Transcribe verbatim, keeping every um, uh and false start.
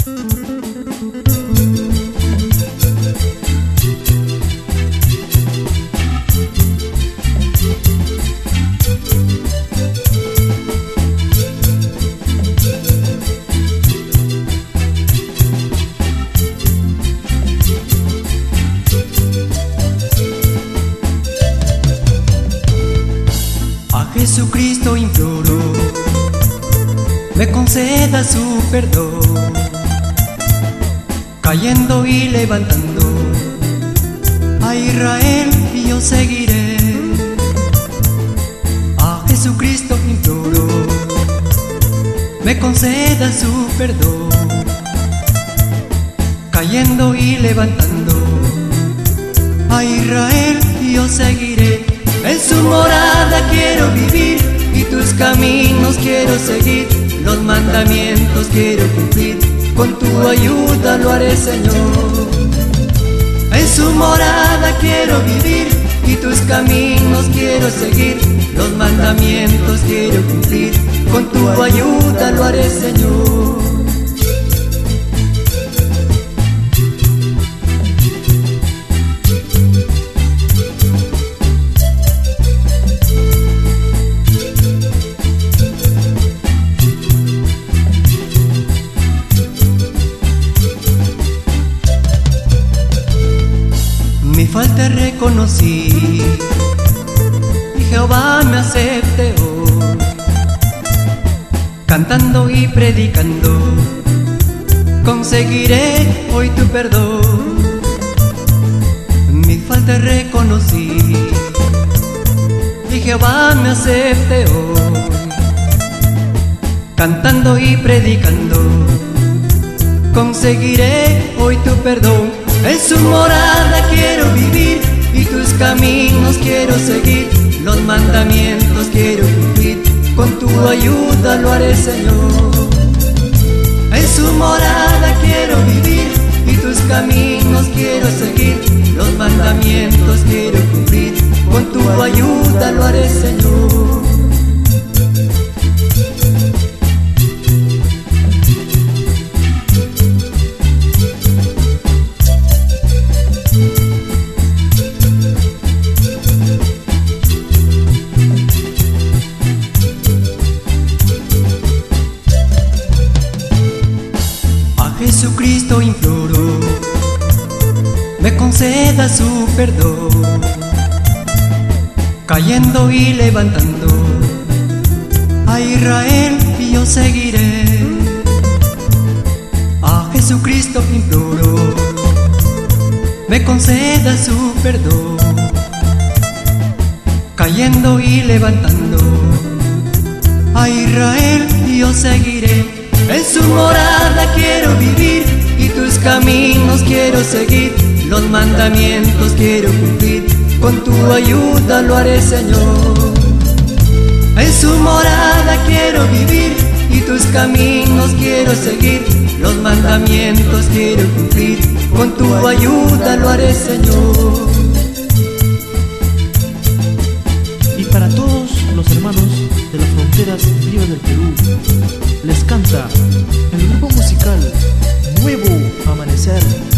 Jesucristo imploro, me conceda su perdón, cayendo y levantando a Israel y yo seguiré. A Jesucristo imploro, me conceda su perdón, cayendo y levantando a Israel y yo seguiré. En su morada quiero vivir y tus caminos quiero seguir, los mandamientos quiero cumplir, con tu ayuda lo haré, Señor. En su morada quiero vivir y tus caminos quiero seguir, los mandamientos quiero cumplir, con tu ayuda lo haré, Señor. Mi falta reconocí y Jehová me acepte hoy, cantando y predicando, conseguiré hoy tu perdón. Mi falta reconocí y Jehová me acepte hoy, cantando y predicando, conseguiré hoy tu perdón. En su morada quiero vivir y tus caminos quiero seguir, los mandamientos quiero cumplir, con tu ayuda lo haré, Señor. En su morada quiero vivir y tus caminos quiero seguir, los mandamientos quiero cumplir, con tu ayuda lo haré, Señor. Jesucristo imploro, me conceda su perdón, cayendo y levantando a Israel y yo seguiré. A Jesucristo imploro, me conceda su perdón, cayendo y levantando a Israel y yo seguiré. En su morada quiero vivir y tus caminos quiero seguir, los mandamientos quiero cumplir, con tu ayuda lo haré, Señor. En su morada quiero vivir y tus caminos quiero seguir, los mandamientos quiero cumplir, con tu ayuda lo haré, Señor. Y para todos los hermanos de las fronteras vivas del Perú, les canta el grupo musical Nuevo Amanecer.